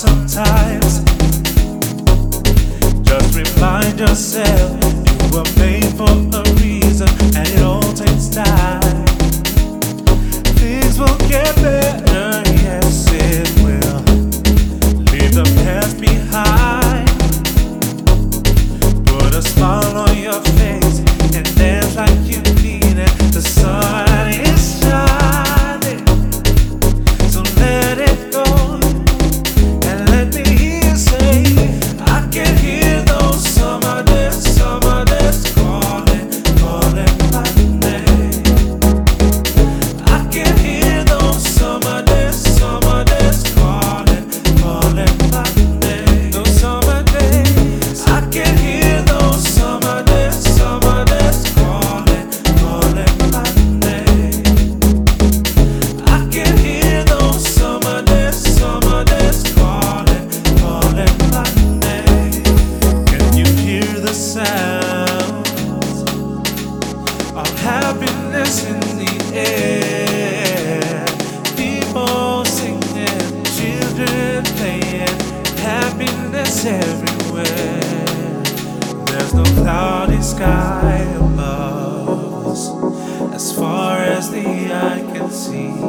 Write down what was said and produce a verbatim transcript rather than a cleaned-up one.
sometimes. Just remind yourself you were made for a reason, and it all takes time. Things will get better, yes it will. Leave the past behind. Put a smile on your face and dance like you mean it. The sun is shining, so let it go. And let me hear you say, I can hear those summer days, summer days calling, calling my name. I can hear those summer days, summer days calling, calling my name. Those summer days, I can hear those summer days, summer days calling, calling my name. I can hear those summer days, summer days calling, calling my name. Can you hear the sounds of happiness in the air? People singing, children playing, happiness everywhere. There's no cloudy sky above us, as far as the eye can see.